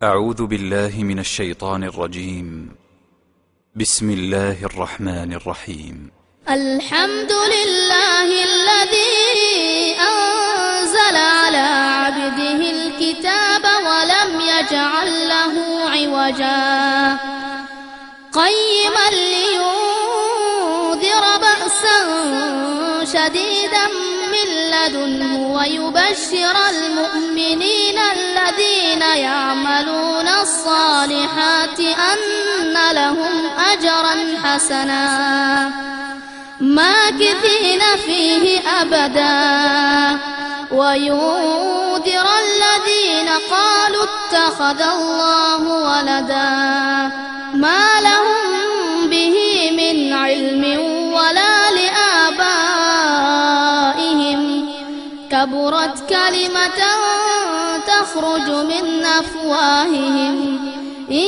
أعوذ بالله من الشيطان الرجيم. بسم الله الرحمن الرحيم. الحمد لله الذي أنزل على عبده الكتاب ولم يجعل له عوجا قيما لينذر بأسا شديدا من لدنه ويبشر المؤمنين الذين يعملون الصالحات أن لهم أجرا حسنا ماكثين فيه أبدا وينذر الذين قالوا اتخذ الله ولدا ما لهم به من علم ولا لآبائهم كبرت كلمة تخرج من أفواههم إن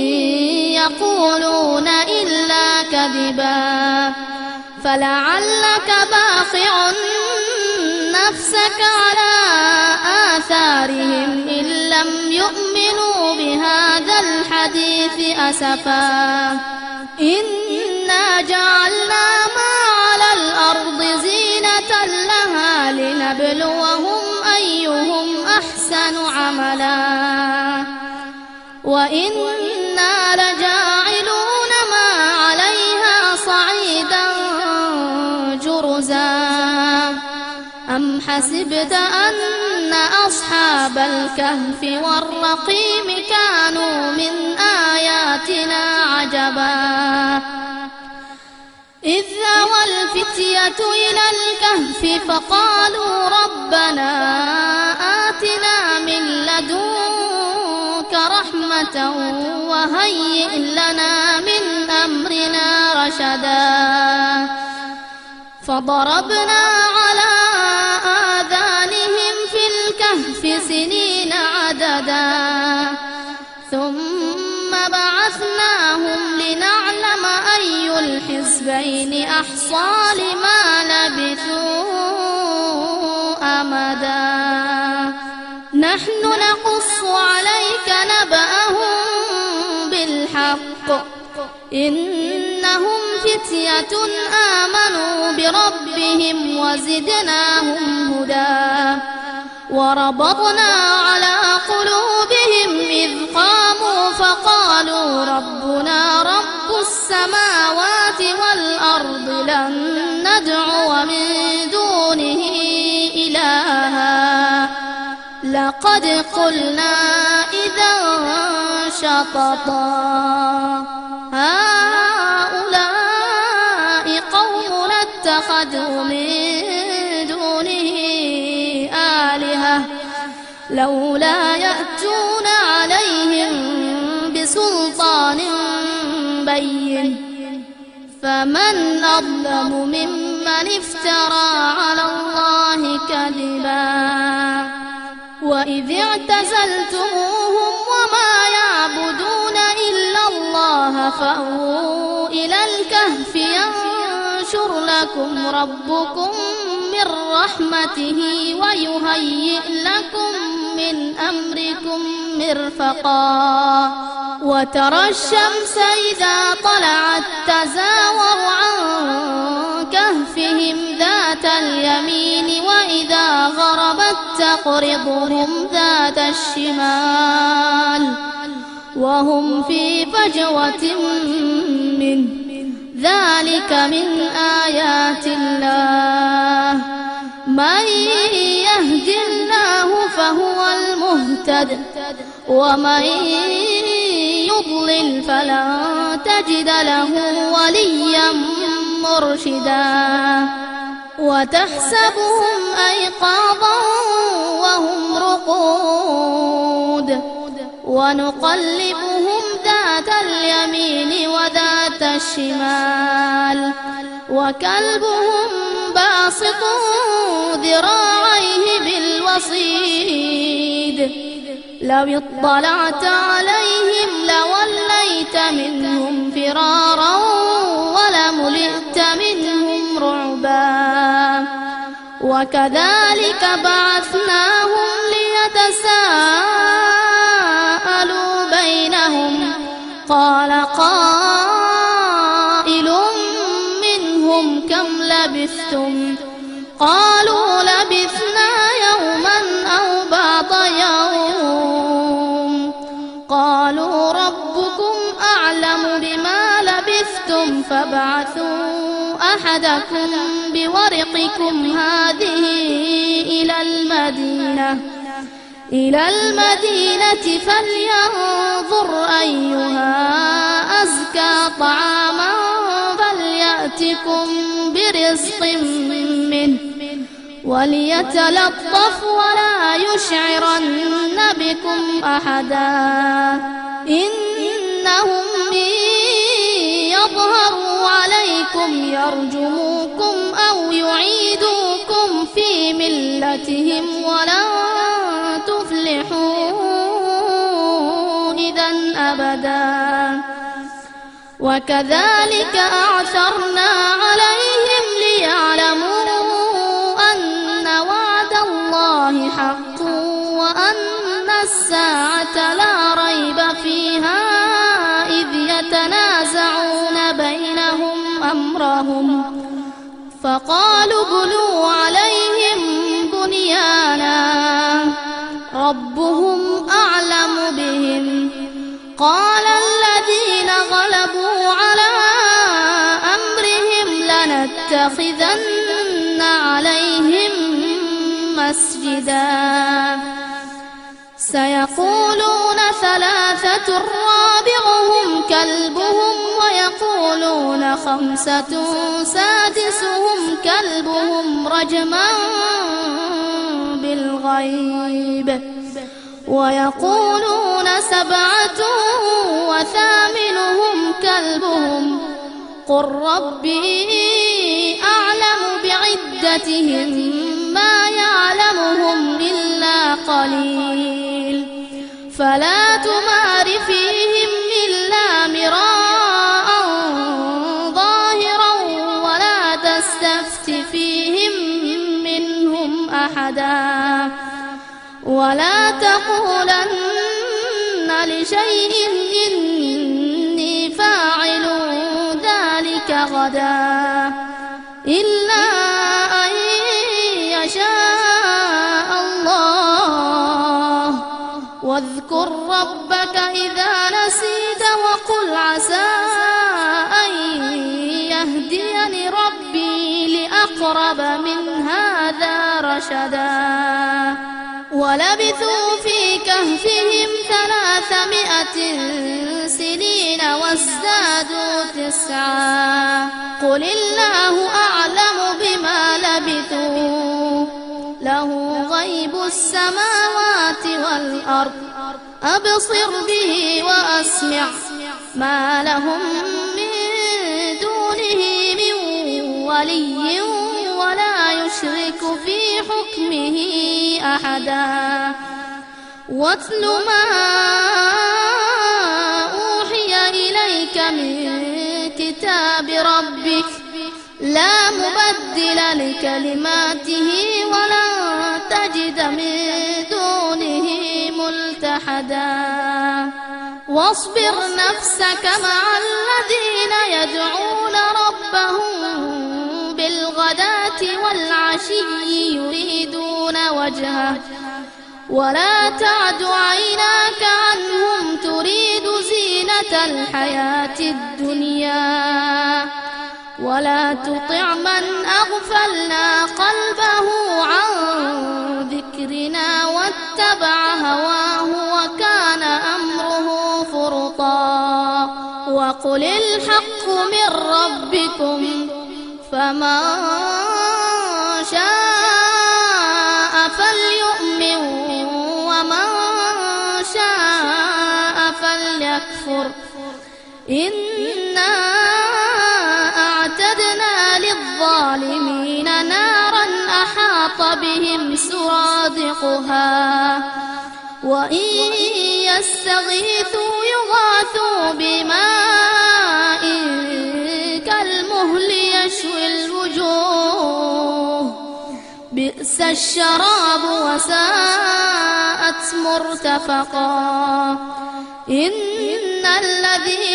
يقولون إلا كذبا فلعلك باخع نفسك على آثارهم إن لم يؤمنوا بهذا الحديث أسفا إنا جعلنا ما على الأرض زينة لها لنبلوهم أيهم أحسن عملا وإنا لجاعلون ما عليها صعيدا جرزا أم حسبت أن أصحاب الكهف والرقيم كانوا من آياتنا عجبا إذ أوى الفتية إلى الكهف فقالوا ربنا آتنا من لدنك رحمة وهيئ لنا من أمرنا رشدا فضربنا على آذانهم في الكهف سنين عددا ثم بعثناهم لنعلم أي الحزبين أحصى لما لبثوا أمدا نحن نقص عليك نبأهم بالحق إنهم فتية آمنوا بربهم وزدناهم هدى وربطنا على قلوبهم إذ قاموا فقالوا ربنا رب السماوات والأرض لن ندعو من دونه إلها لقد قلنا إذا شططا هؤلاء قوم اتخذوا من دونه آلهة لولا يأتون عليهم بسلطان بين فمن أظلم ممن افترى على الله كذبا وإذ اعتزلتموهم وما يعبدون إلا الله فأووا إلى الكهف ينشر لكم ربكم من رحمته ويهيئ لكم من أمركم مرفقا وترى الشمس إذا طلعت تزاور عن كهفهم ذات اليمين وإذا غربت تقرضهم ذات الشمال وهم في فجوة منه ذلك من آيات الله من يهد الله فهو المهتد ومن يضلل فلن تجد له وليا مرشدا وتحسبهم أيقاظا وهم رقود ونقلبهم ذات اليمين وذات الشمال وكلبهم باسط ذراعيه بالوصيد لو اطلعت عليهم لوليت منهم فرارا ولملئت منهم رعبا وكذلك بعثناهم ليتساءلوا قال قائل منهم كم لبثتم قالوا لبثنا يوما أو بعض يوم قالوا ربكم أعلم بما لبثتم فابعثوا أحدكم بورقكم هذه إلى المدينة فلينظر أيها أزكى طعاما فليأتكم برزق منه وليتلطف ولا يشعرن بكم أحدا إنهم إن يظهروا عليكم يرجموكم أو يعيدوكم في ملتهم ولن تفلحوا إذا أبدا وكذلك أعثرنا عليهم ليعلموا أن وعد الله حق وأن الساعة لا ريب فيها إذ يتنازعون بينهم أمرهم فقالوا ابنوا عليهم بنيانا ربهم أعلم بهم قال الذين غلبوا على أمرهم لنتخذن عليهم مسجدا سيقولون ثلاثة رابعهم كلبهم ويقولون خمسة سادسهم كلبهم رجما بالغيب ويقولون سبعة وثامنهم كلبهم قل ربي أعلم بعدتهم ما يعلمهم إلا قليل فلا تمار فيهم إلا مراء ظاهرا ولا تستفت فيهم منهم أحدا ولا تقولن لشيء إني فاعل ذلك غدا إلا أن يشاء الله واذكر ربك إذا نسيت وقل عسى أن يهديني ربي لأقرب من هذا رشدا ولبثوا في كهفهم 300 سنين وازدادوا 9 قل الله أعلم بما لبثوا له غيب السماوات والأرض أبصر به وأسمع ما لهم من دونه من ولي ولا يشرك في حكمه أحدا واتل ما أوحي إليك من كتاب ربك لا مبدل لكلماته ولن تجد من دونه ملتحدا واصبر نفسك مع الذين يدعون ربهم بالغداة والعشي يريدون وجهه ولا تعد عيناك عنهم تريد زينة الحياة الدنيا ولا تطع من أغفلنا قلبه عن ذكرنا واتبع هواه وكان أمره فرطا وقل الحق من ربكم فمن شاء فليؤمن ومن شاء فليكفر إنا أعتدنا للظالمين نارا أحاط بهم سرادقها وإن يستغيثوا يغاثوا بماء كالمهل يشوي الوجوه بئس الشراب وساءت مرتفقا إن الذين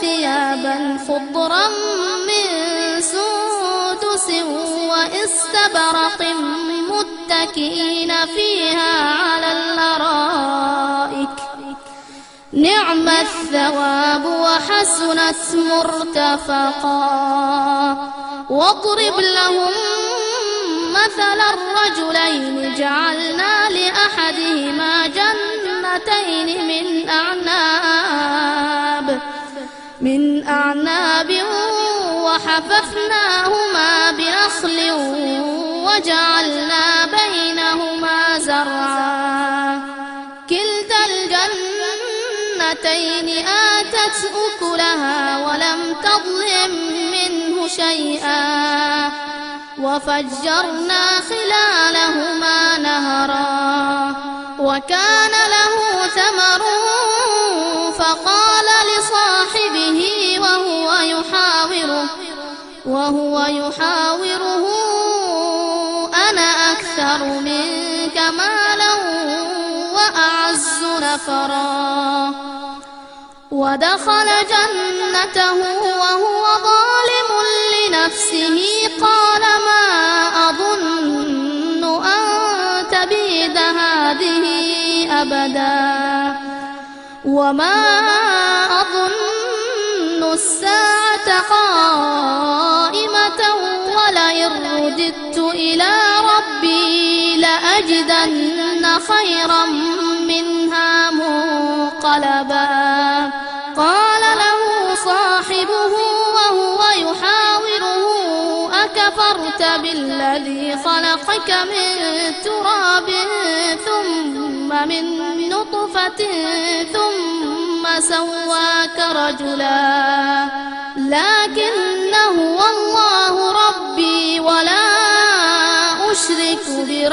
ثيابا خضرا من سندس وإستبرق متكئين فيها على الأرائك نعم الثواب وحسنت مرتفقا. واضرب لهم مثل الرجلين جعلنا لأحدهما جنتين من أعناب وحففناهما بنخل وجعلنا بينهما زرعا كلتا الجنتين آتت أكلها ولم تظلم منه شيئا وفجرنا خلالهما نهرا وكان له ثمر فقال لصاحبه وهو يحاوره أنا أكثر منك مالا وأعز نفرا. ودخل جنته وهو ظالم لنفسه قال ما أظن أن تبيد هذه أبدا وما أظن الساعة قائمة ولئن رددت إلى ربي لأجدن خيرا منها منقلبا. قال له صاحبه وهو يحاوره أكفرت بالذي خلقك من تراب ثم من نطفة ثم سواك رجلا لكن هو الله ربي ولا أشرك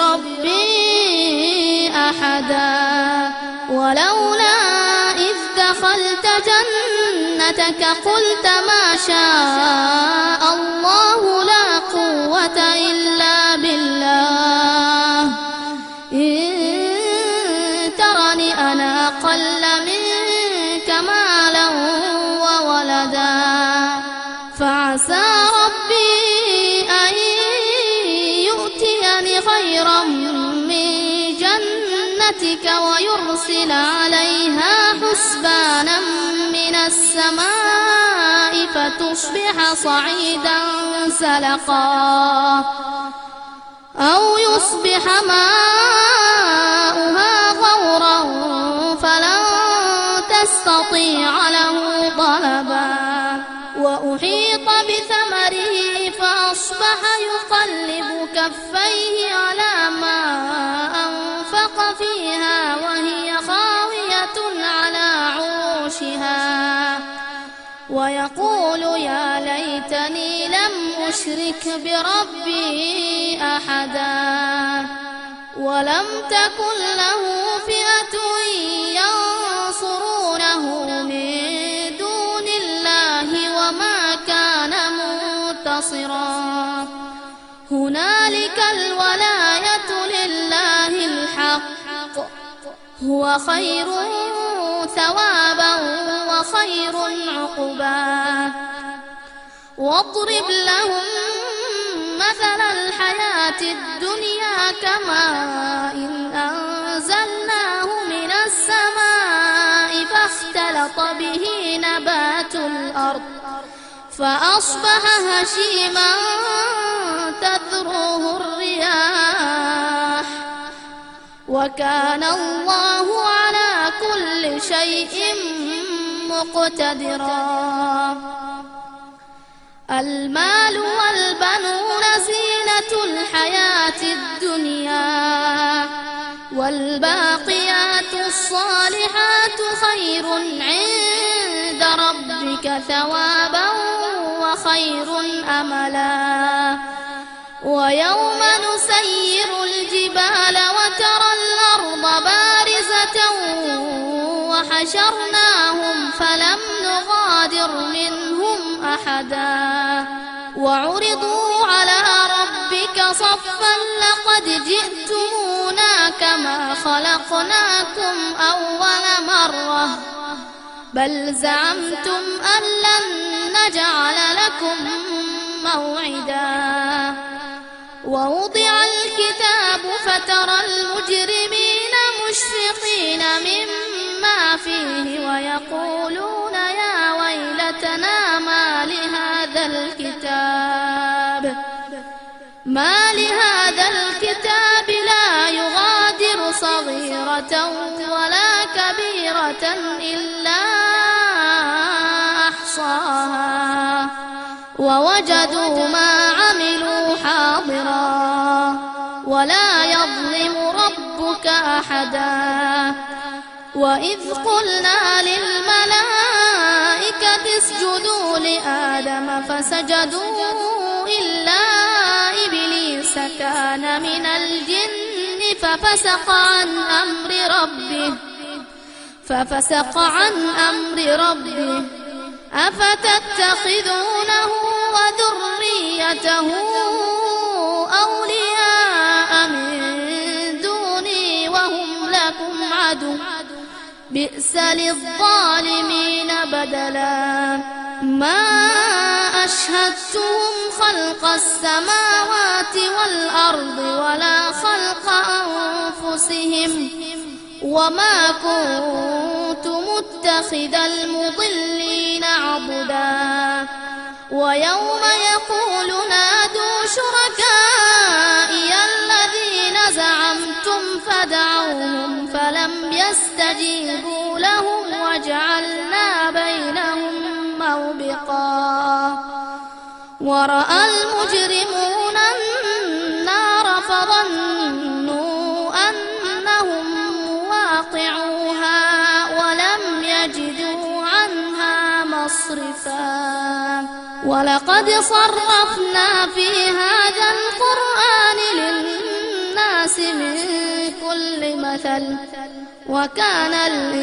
بربي أحدا. ولولا إذ دخلت جنتك قلت ما شاء الله لا قوة إلا بالله إن ترني أنا أقل منك مالا وولدا فعسى ربي أن يؤتيني خيرا من جنتك ويرسل عليها حسبانا من السماء فتصبح صعيدا زلقا أو يصبح ماؤها غورا فلن تستطيع له طلبا. وأحيط بثمره فأصبح يقلب كفيه على ما أنفق فيها وهي خاوية على عروشها ويقول يا ليتني لم أشرك بربي أحدا. ولم تكن له فئة ينصرونه من دون الله وما كان منتصرا. هنالك الولاية لله الحق هو خير ثوابا وخير عقبا. واضرب لهم مثل الحياة الدنيا كماء أنزلناه من السماء فاختلط به نبات الأرض فأصبح هشيما تذروه الرياح وكان الله على كل شيء مقتدرا. المال والبنون زينة الحياة الدنيا والباقيات الصالحات خير عند ربك ثوابا وخير أملا. ويوم نسير الجبال وترى الأرض بارزة وحشرناهم فلم نغادر منهم أحدا وعرضوا على ربك صفا لقد جئتمونا كما خلقناكم أول مرة بل زعمتم أن لن نجعل لكم موعدا ووضع الكتاب فترى المجرمين مشفقين مما فيه ويقولون يا ويلتنا ما لهذا الكتاب لا يغادر صغيرة ولا كبيرة إلا أحصاها ووجدوا ما عملوا حاضرا ولا يظلم ربك أحدا وإذ قلنا للملائكة اسجدوا لآدم فسجدوا إلا إبليس كان من الجن ففسق عن أمر ربه أفتتخذونه وذريته أولياء من دوني وهم لكم عدو بئس للظالمين بدلا ما أشهدتهم خلق السماوات والأرض ولا خلق أنفسهم وما كنت متخذ المضلين عضدا ويوم يقول نادوا شركائي الذين زعمتم فدعوهم فلم يستجيبوا لهم وجعلنا بينهم موبقا ورأى المجرمون النار فظنوا أنهم واقعوها ولم يجدوا عنها مصرفا ولقد صرفنا في هذا القرآن للناس من كل مثل وكان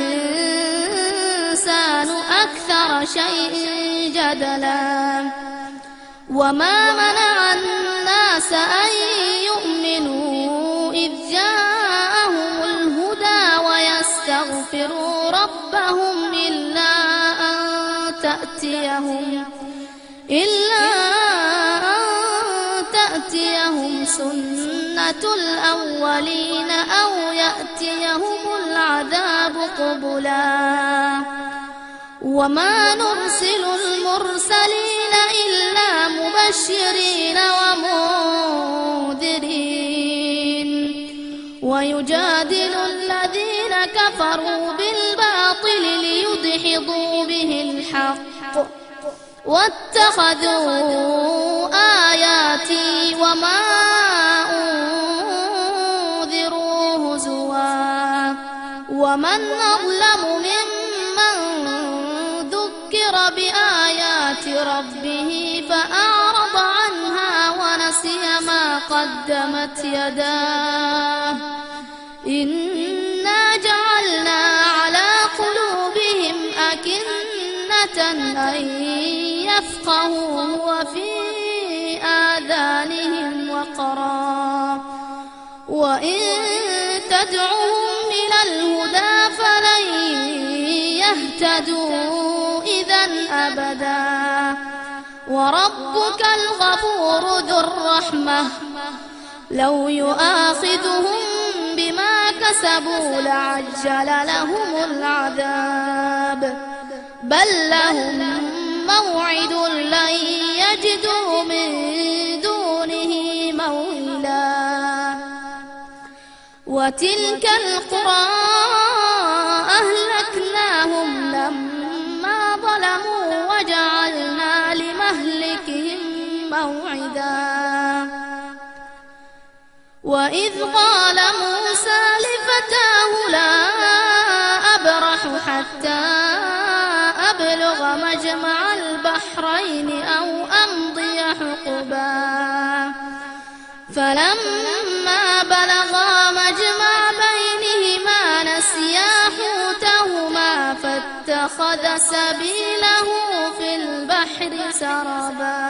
الإنسان أكثر شيء جدلا وما منع الناس أن يؤمنوا إذ جاءهم الهدى ويستغفروا ربهم إلا أن تأتيهم سنة الأولين أو يأتيهم العذاب قبلا وما نرسل المرسلين إلا مبشرين ومنذرين ويجادل الذين كفروا بالباطل ليدحضوا به الحق واتخذوا آياتي وما أنذروا هزوا ومن أظلم ممن ذكر بآيات ربه فأعرض عنها ونسي ما قدمت يداه إنا جعلنا على قلوبهم أكنة أن يفقهوا وفي آذانهم وقرا وإن تدعوهم إلى الهدى فلن يهتدوا إذا أبدا وربك الغفور ذو الرحمة لو يؤاخذهم بما كسبوا لعجل لهم العذاب بل لهم موعد لن يجدوا من دونه موئلا وتلك القرى أهلكناهم لما ظلموا وجعلنا لمهلكهم موعدا وإذ قال موسى لفتاه لا أبرح حتى أبلغ مجمع البحرين أو أمضي حقبا فلما بلغا مجمع بينهما نسيا حوتهما فاتخذ سبيله في البحر سربا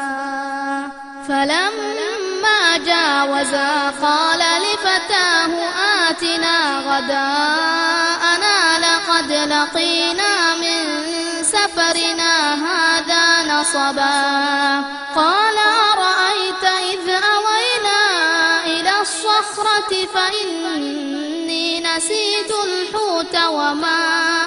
فلما جاوزا قال لفتاه آتنا غداءنا لقد لقينا من نصبا قال أرأيت إذ أوينا إلى الصخرة فإني نسيت الحوت وما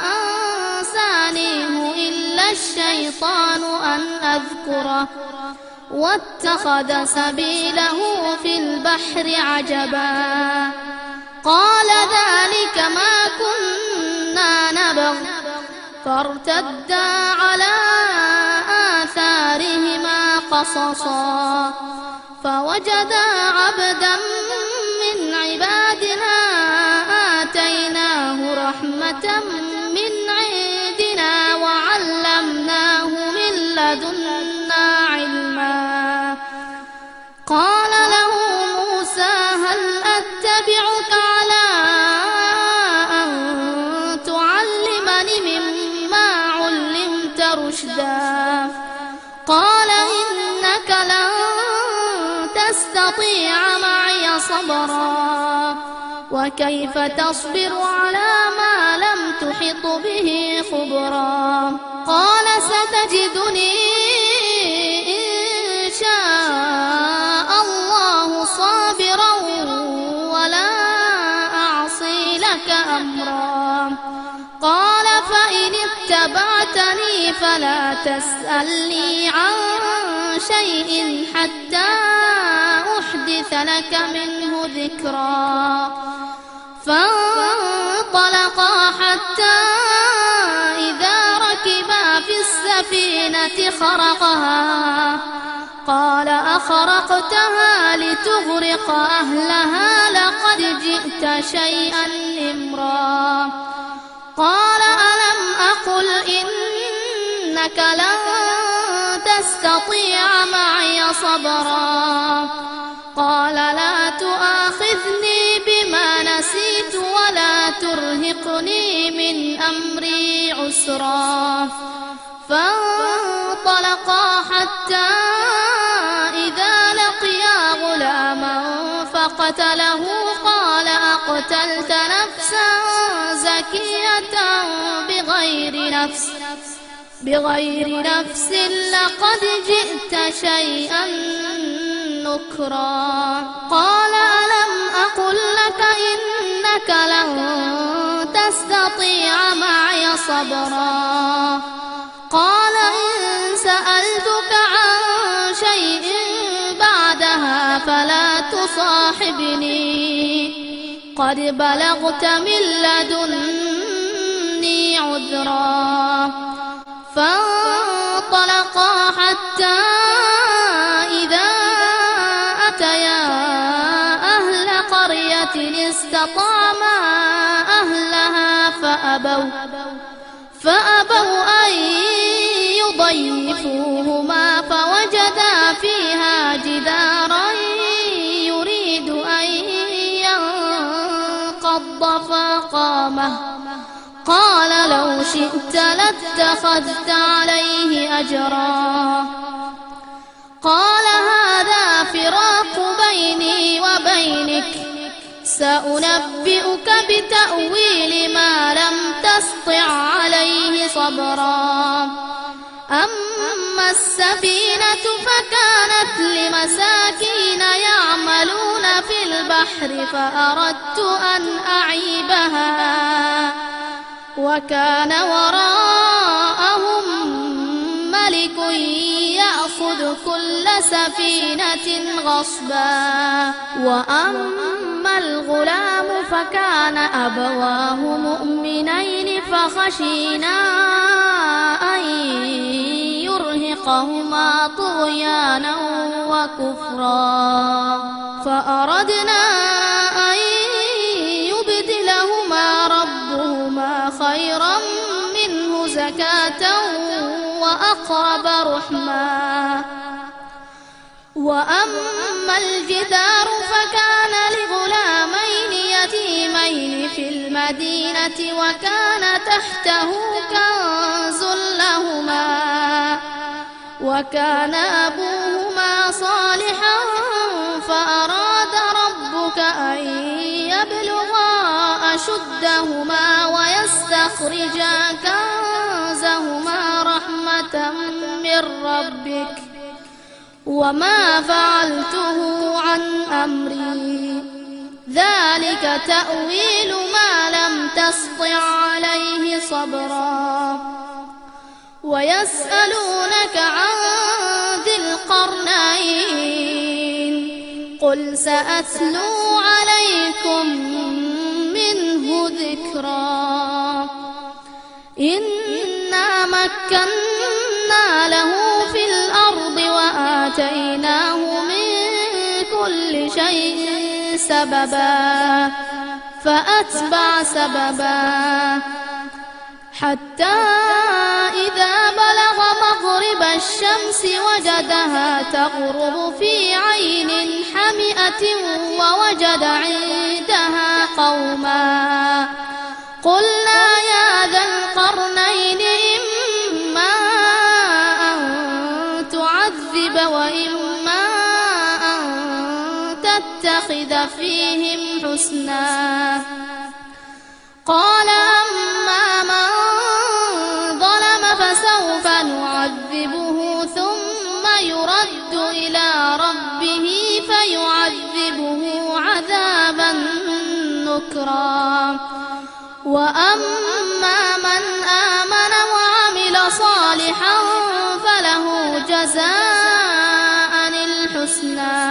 أنسانيه إلا الشيطان أن أذكره واتخذ سبيله في البحر عجبا قال ذلك ما كنا نبغ فارتدا على آثارهما قصصا فوجدا عبدا من عبادنا آتيناه رحمة من عندنا وعلمناه من لدنا علما قال له موسى هل أتبعك على أن تعلمني مما علمت رشدا قال إنك لن تستطيع معي صبرا وكيف تصبر على ما لم تحط به خبرا قال ستجدني إن شاء الله صابرا ولا أعصي لك أمرا قال فإن اتبعتني فلا تسألني عن شيء حتى أحدث لك منه ذكرا فانطلقا حتى إذا ركبا في السفينة خرقها قال أخرقتها لتغرق أهلها لقد جئت شيئا إمرا قال ألم أقل إنك لن تستطيع معي صبرا قال لا تؤاخذني بما نسيت ولا ترهقني من أمري عسرا فانطلقا حتى إذا لقيا غلاما فقتله قال أقتلت نفسا زكية بغير نفس لقد جئت شيئا نكرا قال ألم أقل لك إنك لن تستطيع معي صبرا قال إن سألتك عن شيء بعدها فلا تصاحبني قد بلغت من لدني عذرا فانطلقا حتى إذا أتيا أهل قرية استطعما أهلها فأبوا أن يضيفوهما فوجدا فيها جدارا يريد أن ينقض فقامه قال لو شئت لاتخذت عليه أجرا قال هذا فراق بيني وبينك سأنبئك بتأويل ما لم تسطع عليه صبرا أما السفينة فكانت لمساكين يعملون في البحر فأردت أن أعيبها وكان وراءهم ملك يأخذ كل سفينة غصبا وأما الغلام فكان أبواه مؤمنين فخشينا أن يرهقهما طغيانا وكفرا فأردنا أن يبدلهما ربهما خيرا منه زكاة وأقرب رحما وأما الجدار فكان لغلامين يتيمين في المدينة وكان تحته كنز لهما وكان أبوهما صالحا فأراد ربك أن يبلغا أشدهما ويستخرجا كنزهما رحمة من من ربك وما فعلته عن أمري ذلك تأويل ما لم تسطع عليه صبرا ويسألونك عن ذي القرنين قل سأتلو عليكم منه ذكرا إنا مكنا له في الأرض وآتيناه من كل شيء سببا فأتبع سببا حتى إذا بلغ مغرب الشمس وجدها تغرب في عين حمئة ووجد عندها قوما قلنا يا ذا القرنين إما أن تعذب وإما أن تتخذ فيهم حسنا قال أما من ظلم فسوف نعذبه ثم يرد إلى ربه فيعذبه عذابا نكرا وأما من آمن وعمل صالحا فله جزاء الحسنى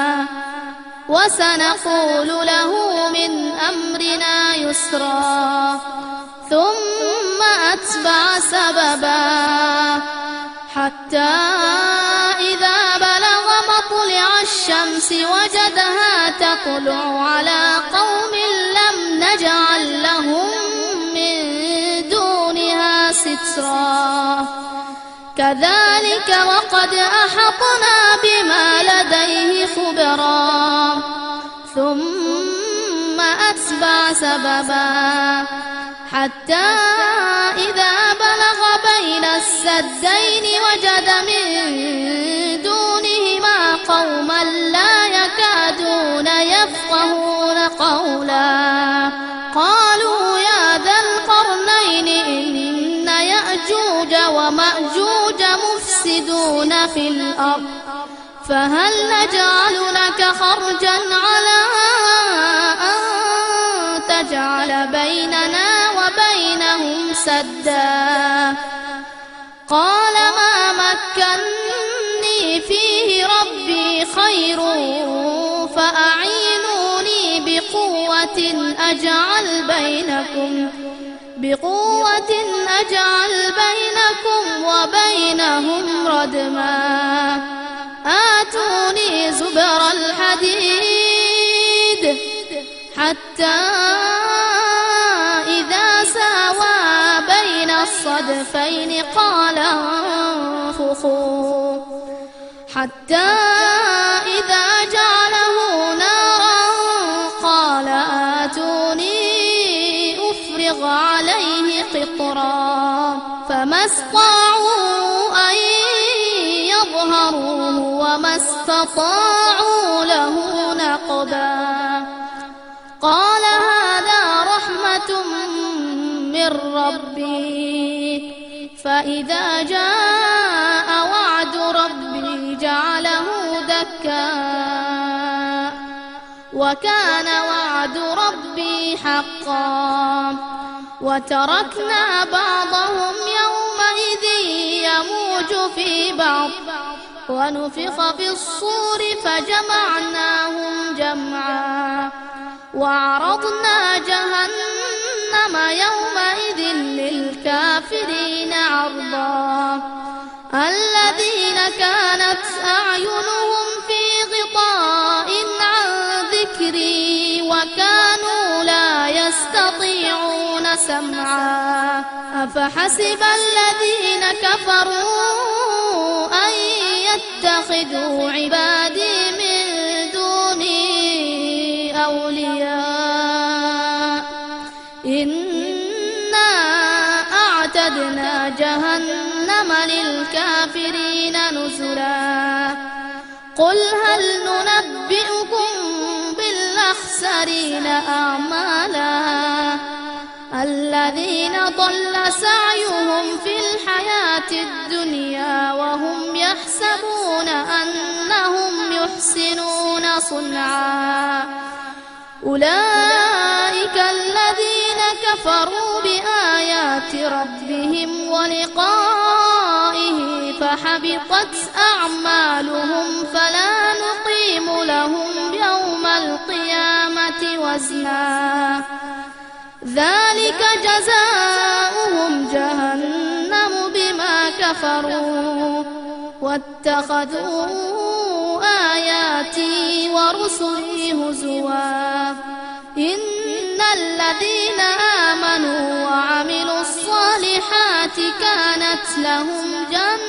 وسنقول له من أمرنا يسرا ثم أتبع سببا حتى إذا بلغ مطلع الشمس وجدها تطلع على قوم لم نجعل لهم من دونها سترا كذلك وقد أحطنا بما لديه خبرا ثم أتبع سببا حتى إذا بلغ بين السدين وجد من دونهما قوما لا يكادون يفقهون قولا قالوا يا ذا القرنين إن يأجوج ومأجوج مفسدون في الأرض فهل نجعل لك خرجا على أن تجعل بيننا وبينهم سدا قال ما مكني فيه ربي خير فأعينوني بقوة أجعل بينكم وبينهم ردما آتوني زبر الحديد حتى إذا ساوى بين الصدفين قال انفخوا حتى إذا جعله نارا قال آتوني أفرغ عليه قطرا فما استطاعوا أن يظهروه وما استطاعوا له نقبا قال هذا رحمة من ربي فإذا جاء وعد ربي جعله دكا وكان وعد ربي حقا وتركنا بعضهم يومئذ يموج في بعض ونفخ في الصور فجمعناهم جمعا وعرضنا جهنم يومئذ للكافرين عرضا الذين كانت أعينهم في غطاء عن ذكري وكانوا لا يستطيعون سمعا أفحسب الذين كفروا أن يتخذوا عبادي من دوني أولياء إنا أعتدنا جهنم للكافرين نزلا قل هل ننبئكم بالأخسرين أعمالا الذين ضل سعيهم في الحياة الدنيا وهم يحسبون أنهم يحسنون صنعا أولئك الذين كفروا بآيات ربهم ولقائه فحبطت أعمالهم فلا نقيم لهم يوم القيامة وزنا ذلك جزاؤهم جهنم بما كفروا واتخذوا آياتي ورسلي هزوا إن الذين آمنوا وعملوا الصالحات كانت لهم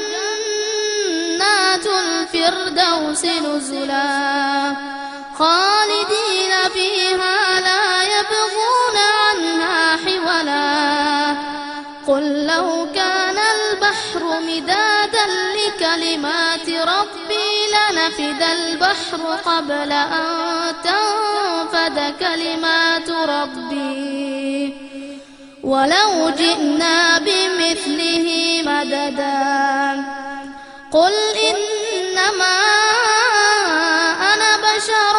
جنات الفردوس نزلا خالدين فيها لا يبغون عنها حولا قل لو كان البحر مدادا لكلمات ربي لنفد البحر قبل أن تنفد كلمات ربي ولو جئنا بمثله مددا قل إنما أنا بشر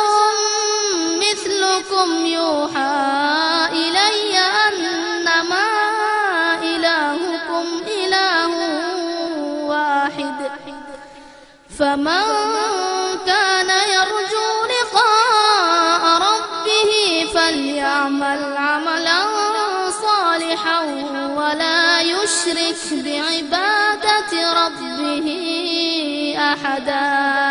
مثلكم يوحى إلي أنما إلهكم إله واحد فمن كان يرجو لقاء ربه فليعمل عملا صالحا ولا يشرك بعبادة ربه أحدا